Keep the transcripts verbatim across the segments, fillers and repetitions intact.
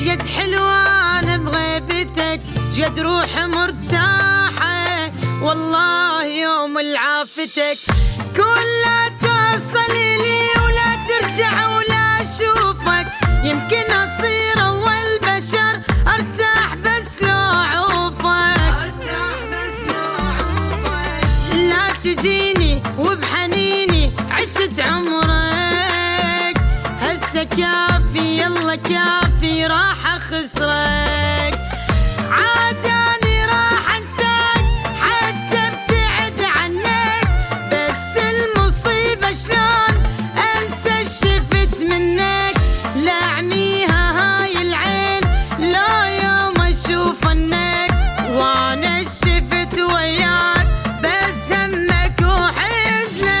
شقد حلوان بغيبتك، شقد روح مرتاحة والله يوم العافتك. كل لا توصلي لي ولا ترجع ولا أشوفك، يمكن أصير أول بشر أرتاح بس لو أعوفك، أرتاح بس لو أعوفك. لا تجيني وبحنيني عشت عمرك، هسه كافي يلا كافي راح أخسرك. عاد أني راح أنساك حتى ابتعد عنك، بس المصيبة شلون أنسى الشفت منك. لا أعميها هاي العين لا يوم أشوف عنك، وأنا الشفت وياك بس همك وحزنك.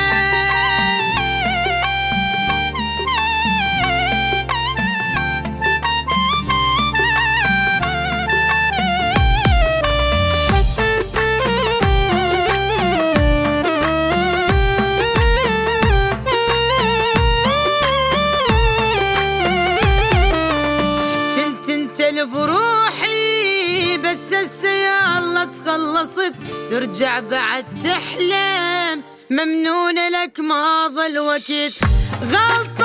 بروحي بس هسه يلا تخلصت، ترجع بعد تحلم ممنونة لك ما ظل وقت. غلط